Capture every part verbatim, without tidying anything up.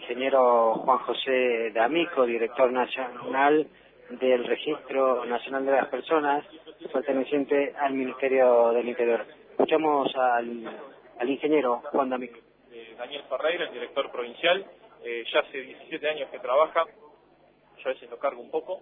ingeniero Juan José D'Amico, director nacional del Registro Nacional de las Personas, perteneciente al Ministerio del Interior. Escuchamos al, al ingeniero Juan D'Amico. Eh, Daniel Ferreira, el director provincial, eh, ya hace diecisiete años que trabaja, yo a veces lo cargo un poco,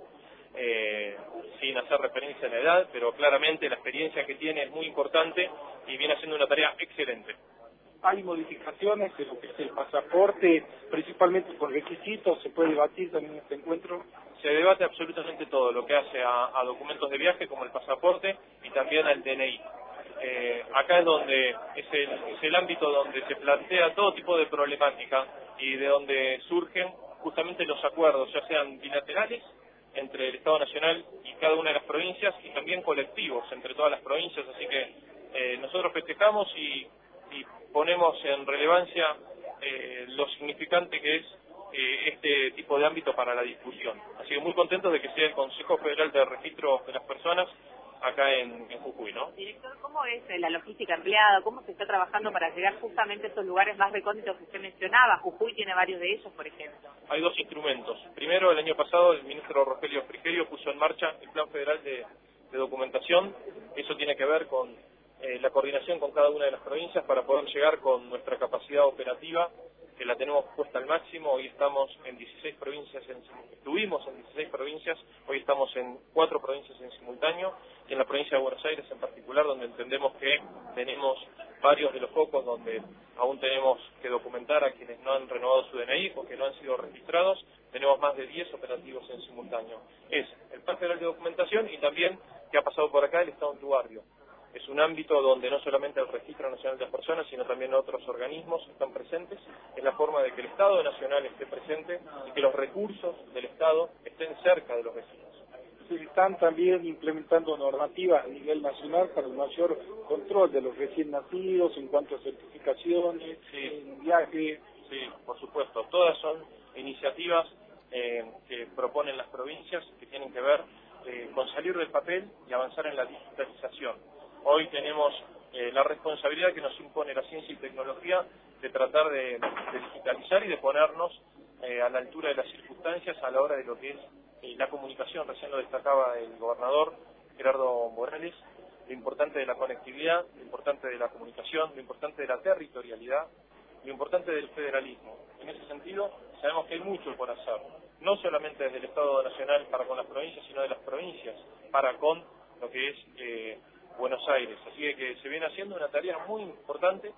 eh, sin hacer referencia a la edad, pero claramente la experiencia que tiene es muy importante y viene haciendo una tarea excelente. Hay modificaciones de lo que es el pasaporte, principalmente por requisitos, se puede debatir también en este encuentro. Se debate absolutamente todo, lo que hace a, a documentos de viaje como el pasaporte y también al D N I. Eh, acá es donde es el, es el ámbito donde se plantea todo tipo de problemática y de donde surgen justamente los acuerdos, ya sean bilaterales entre el Estado Nacional y cada una de las provincias y también colectivos entre todas las provincias, así que eh, nosotros festejamos y y ponemos en relevancia eh, lo significante que es eh, este tipo de ámbito para la discusión. Así que muy contentos de que sea el Consejo Federal de Registro de las Personas acá en, en Jujuy, ¿no? Director, ¿cómo es la logística empleada? ¿Cómo se está trabajando para llegar justamente a estos lugares más recónditos que usted mencionaba? Jujuy tiene varios de ellos, por ejemplo. Hay dos instrumentos. Primero, el año pasado, el ministro Rogelio Frigerio puso en marcha el Plan Federal de, de Documentación. Eso tiene que ver con Eh, la coordinación con cada una de las provincias para poder llegar con nuestra capacidad operativa, que la tenemos puesta al máximo. Hoy estamos en dieciséis provincias, en, estuvimos en dieciséis provincias, hoy estamos en cuatro provincias en simultáneo, y en la provincia de Buenos Aires en particular, donde entendemos que tenemos varios de los focos donde aún tenemos que documentar a quienes no han renovado su D N I o que no han sido registrados. Tenemos más de diez operativos en simultáneo. Es el Plan Federal de Documentación y también, que ha pasado por acá, el Estado en tu barrio. Es un ámbito donde no solamente el Registro Nacional de las Personas, sino también otros organismos están presentes. Es la forma de que el Estado Nacional esté presente y que los recursos del Estado estén cerca de los vecinos. Se están también implementando normativas a nivel nacional para un mayor control de los recién nacidos en cuanto a certificaciones, sí. en viaje. Sí, por supuesto. Todas son iniciativas eh, que proponen las provincias que tienen que ver eh, con salir del papel y avanzar en la digitalización. Hoy tenemos eh, la responsabilidad que nos impone la ciencia y tecnología de tratar de, de digitalizar y de ponernos eh, a la altura de las circunstancias a la hora de lo que es eh, la comunicación. Recién lo destacaba el gobernador Gerardo Morales, lo importante de la conectividad, lo importante de la comunicación, lo importante de la territorialidad, lo importante del federalismo. En ese sentido, sabemos que hay mucho por hacer, no solamente desde el Estado Nacional para con las provincias, sino de las provincias para con lo que es eh, Buenos Aires. Así que, que se viene haciendo una tarea muy importante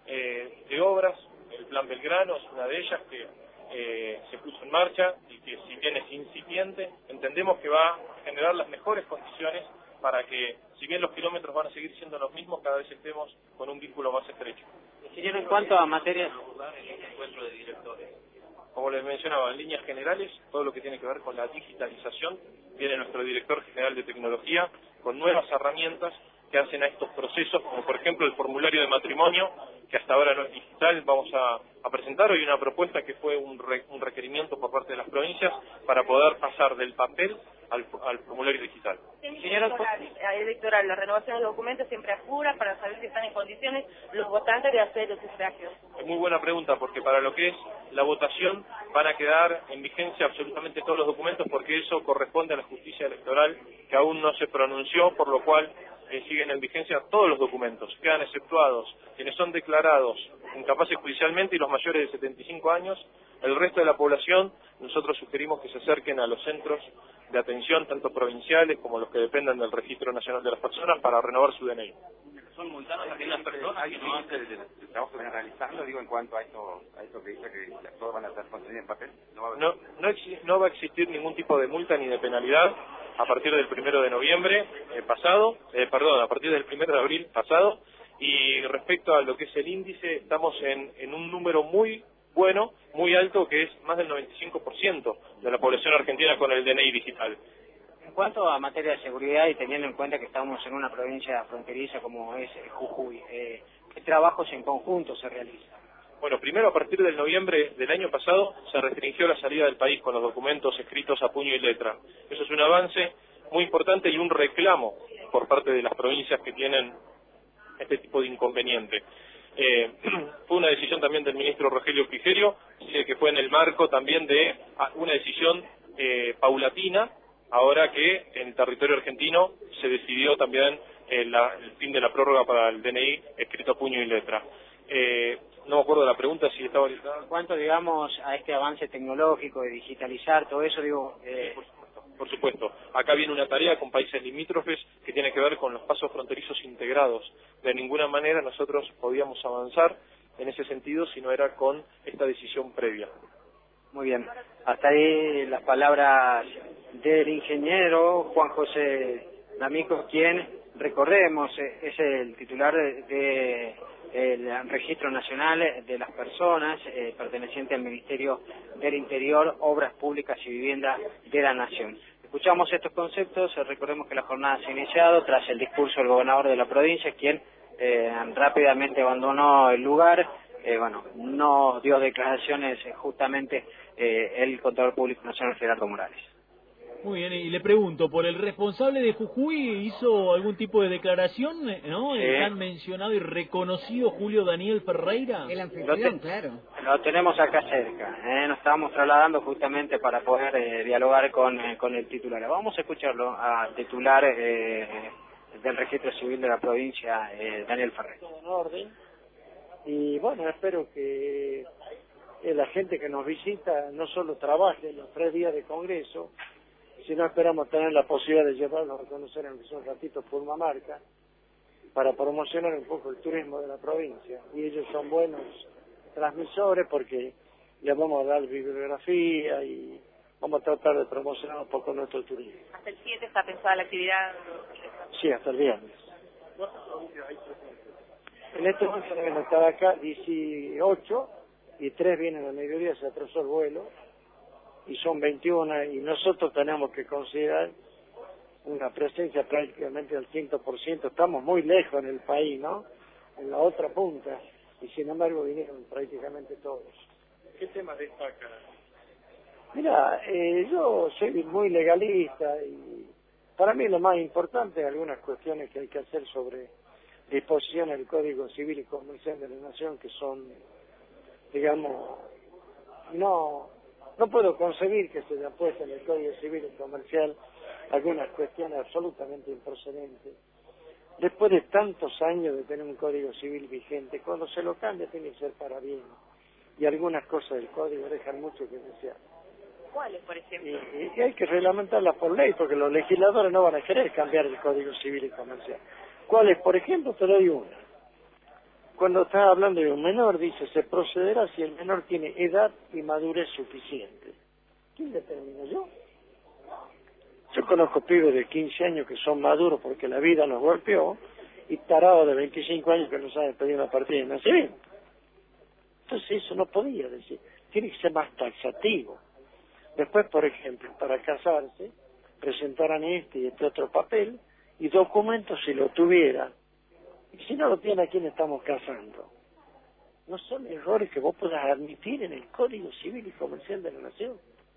eh, de obras. El Plan Belgrano es una de ellas que eh, se puso en marcha y que, si bien es incipiente, entendemos que va a generar las mejores condiciones para que, si bien los kilómetros van a seguir siendo los mismos, cada vez estemos con un vínculo más estrecho. Ingeniero, en cuanto a materias... encuentro de directores. Como les mencionaba, en líneas generales, todo lo que tiene que ver con la digitalización, viene nuestro director general de tecnología con nuevas herramientas que hacen a estos procesos, como por ejemplo el formulario de matrimonio, que hasta ahora no es digital. Vamos a, a presentar hoy una propuesta que fue un, re, un requerimiento por parte de las provincias para poder pasar del papel al, al formulario digital. Electoral, electoral, la renovación de los documentos siempre apura para saber si están en condiciones los votantes de hacer los sufragios. Es muy buena pregunta, porque para lo que es la votación van a quedar en vigencia absolutamente todos los documentos, porque eso corresponde a la justicia electoral, que aún no se pronunció, por lo cual eh, siguen en vigencia todos los documentos. Quedan exceptuados quienes son declarados incapaces judicialmente y los mayores de setenta y cinco años. El resto de la población, nosotros sugerimos que se acerquen a los centros de atención, tanto provinciales como los que dependan del Registro Nacional de las Personas, para renovar su D N I. ¿Son multados aquellas personas que no hacen el, el trabajo que van realizando? Digo, en cuanto a esto, a esto que dice que las cosas van a estar contenidas en papel. No va a, no, no, no va a existir ningún tipo de multa ni de penalidad a partir del primero de noviembre eh, pasado, eh, perdón, a partir del primero de abril pasado. Y respecto a lo que es el índice, estamos en, en un número muy bueno, muy alto, que es más del noventa y cinco por ciento de la población argentina con el D N I digital. En cuanto a materia de seguridad y teniendo en cuenta que estamos en una provincia fronteriza como es Jujuy, eh, ¿qué trabajos en conjunto se realizan? Bueno, primero, a partir del noviembre del año pasado se restringió la salida del país con los documentos escritos a puño y letra. Eso es un avance muy importante y un reclamo por parte de las provincias que tienen este tipo de inconveniente. Eh, fue una decisión también del ministro Rogelio Frigerio, que fue en el marco también de una decisión eh, paulatina, ahora que en el territorio argentino se decidió también eh, la, el fin de la prórroga para el D N I escrito a puño y letra. Eh, no me acuerdo de la pregunta si estaba... ¿Cuánto, digamos, a este avance tecnológico de digitalizar todo eso, digo... Eh... Por supuesto, por supuesto. Acá viene una tarea con países limítrofes que tiene que ver con los pasos fronterizos integrados. De ninguna manera nosotros podíamos avanzar en ese sentido si no era con esta decisión previa. Muy bien. Hasta ahí las palabras del ingeniero Juan José D'Amico, quien, recordemos, es el titular de... de el Registro Nacional de las Personas, eh, perteneciente al Ministerio del Interior, Obras Públicas y Vivienda de la Nación. Escuchamos estos conceptos, eh, recordemos que la jornada se ha iniciado tras el discurso del gobernador de la provincia, quien eh, rápidamente abandonó el lugar, eh, bueno, no dio declaraciones eh, justamente eh, el Contralor Público Nacional Gerardo Morales. Muy bien, y le pregunto, ¿por el responsable de Jujuy hizo algún tipo de declaración, no? Sí. El tan mencionado y reconocido Julio Daniel Ferreira. El anfitrión, claro. Lo tenemos acá cerca, ¿eh? Nos estábamos trasladando justamente para poder eh, dialogar con, eh, con el titular. Vamos a escucharlo al titular eh, del Registro Civil de la provincia, eh, Daniel Ferreira. Todo en orden. Y bueno, espero que eh, la gente que nos visita no solo trabaje en los tres días de congreso, si no esperamos tener la posibilidad de llevarlos a conocer en un ratito Purmamarca para promocionar un poco el turismo de la provincia. Y ellos son buenos transmisores porque les vamos a dar bibliografía y vamos a tratar de promocionar un poco nuestro turismo. ¿Hasta el siete está pensada la actividad? Sí, hasta el viernes. En este momento deben estar acá dieciocho y tres vienen al mediodía, se atrasó el vuelo. Y son veintiuno, y nosotros tenemos que considerar una presencia prácticamente al cien por ciento. Estamos muy lejos en el país, ¿no? En la otra punta, y sin embargo vinieron prácticamente todos. ¿Qué temas destaca? Mira, eh, yo soy muy legalista y para mí lo más importante es algunas cuestiones que hay que hacer sobre disposiciones del Código Civil y Comercial de la Nación que son, digamos, no... No puedo concebir que se le apueste en el Código Civil y Comercial algunas cuestiones absolutamente improcedentes. Después de tantos años de tener un Código Civil vigente, cuando se lo cambia tiene que ser para bien. Y algunas cosas del Código dejan mucho que desear. ¿Cuáles, por ejemplo? Y, y hay que reglamentarlas por ley, porque los legisladores no van a querer cambiar el Código Civil y Comercial. ¿Cuáles? Por ejemplo, te doy una. Cuando estás hablando de un menor, dice, se procederá si el menor tiene edad y madurez suficiente. ¿Quién determina? ¿Yo? Yo conozco pibes de quince años que son maduros porque la vida los golpeó y tarados de veinticinco años que no saben pedir una partida de nacimiento. Entonces eso no podía decir. Tiene que ser más taxativo. Después, por ejemplo, para casarse, presentarán este y este otro papel y documentos si lo tuviera. Y si no lo tiene, ¿a quién estamos casando? No son errores que vos puedas admitir en el Código Civil y Comercial de la Nación.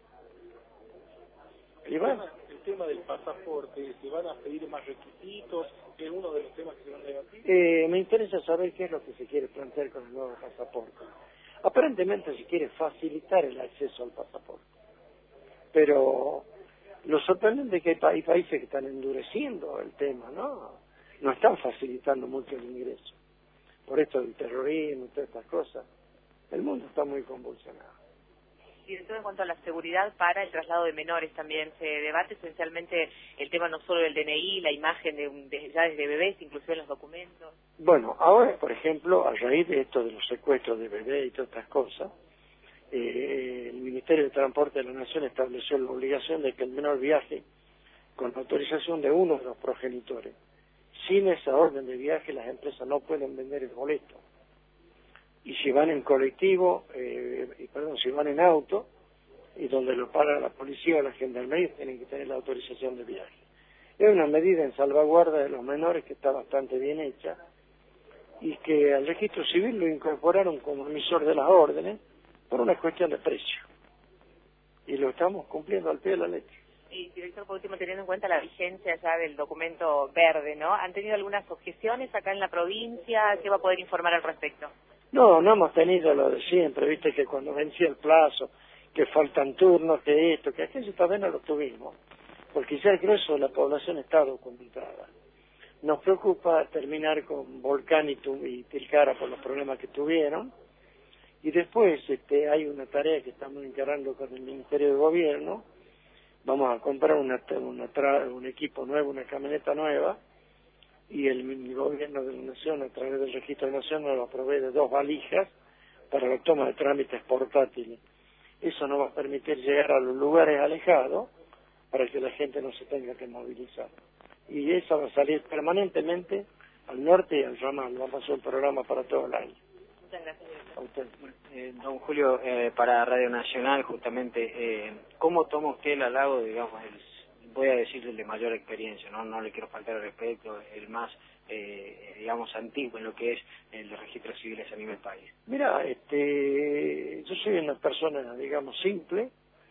El tema, el tema del pasaporte, ¿se van a pedir más requisitos? ¿Es uno de los temas que se van a debatir? Eh, me interesa saber qué es lo que se quiere plantear con el nuevo pasaporte. Aparentemente se quiere facilitar el acceso al pasaporte. Pero lo sorprendente es que hay, pa hay países que están endureciendo el tema, ¿no? No están facilitando mucho el ingreso. Por esto del terrorismo y todas estas cosas, el mundo está muy convulsionado. Y entonces, en cuanto a la seguridad para el traslado de menores, también se debate esencialmente el tema no solo del D N I, la imagen de, un, de ya desde bebés, inclusive en los documentos. Bueno, ahora, por ejemplo, a raíz de esto de los secuestros de bebés y todas estas cosas, eh, el Ministerio de Transporte de la Nación estableció la obligación de que el menor viaje con autorización de uno de los progenitores. Sin esa orden de viaje las empresas no pueden vender el boleto. Y si van en colectivo, eh, y perdón, si van en auto, y donde lo para la policía o la gendarmería, tienen que tener la autorización de viaje. Es una medida en salvaguarda de los menores que está bastante bien hecha, y que al registro civil lo incorporaron como emisor de las órdenes por una cuestión de precio. Y lo estamos cumpliendo al pie de la letra. Y, director, por último, teniendo en cuenta la vigencia ya del documento verde, ¿no? ¿Han tenido algunas objeciones acá en la provincia? ¿Qué va a poder informar al respecto? No, no hemos tenido lo de siempre, viste que cuando vencía el plazo, que faltan turnos, que esto, que aquello también no lo tuvimos, porque ya el grueso de la población está documentada. Nos preocupa terminar con Volcán y, tu, y Tilcara por los problemas que tuvieron, y después este, hay una tarea que estamos encarando con el Ministerio de Gobierno. Vamos a comprar una, una tra, un equipo nuevo, una camioneta nueva, y el, el gobierno de la Nación, a través del Registro Nacional, nos provee de dos valijas para la toma de trámites portátiles. Eso nos va a permitir llegar a los lugares alejados para que la gente no se tenga que movilizar. Y eso va a salir permanentemente al norte y al ramal. Vamos a hacer un programa para todo el año. Muchas gracias, director. A usted. Eh, don Julio, eh, para Radio Nacional, justamente, eh, ¿cómo toma usted el halago, digamos, el, voy a decirle el de mayor experiencia, no no le quiero faltar el respeto, el más, eh, digamos, antiguo en lo que es el de registros civiles a nivel país? Mira, este, yo soy una persona, digamos, simple,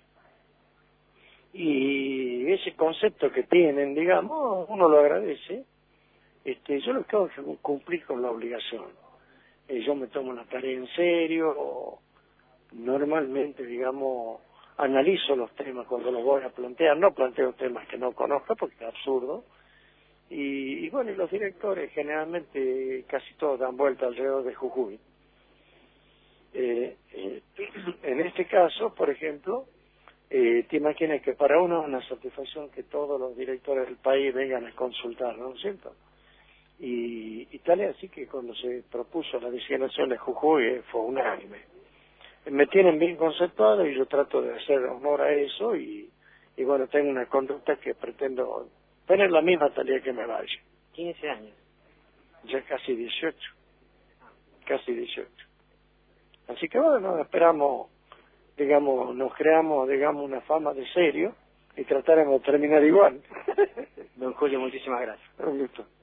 y ese concepto que tienen, digamos, uno lo agradece. Este, yo lo que hago es cumplir con la obligación. Eh, yo me tomo la tarea en serio, normalmente, digamos, analizo los temas cuando los voy a plantear, no planteo temas que no conozca porque es absurdo, y, y bueno, y los directores generalmente casi todos dan vuelta alrededor de Jujuy. Eh, eh, en este caso, por ejemplo, eh, te imaginas que para uno es una satisfacción que todos los directores del país vengan a consultar, ¿no es cierto? Y, y tal es así que cuando se propuso la designación de Jujuy eh, fue unánime. Me tienen bien conceptuado y yo trato de hacer honor a eso y, y bueno, tengo una conducta que pretendo tener la misma hasta el día que me vaya. quince años. Ya casi dieciocho. Casi dieciocho. Así que bueno, esperamos, digamos, nos creamos, digamos, una fama de serio y trataremos de terminar igual. Don Julio, muchísimas gracias. Un gusto.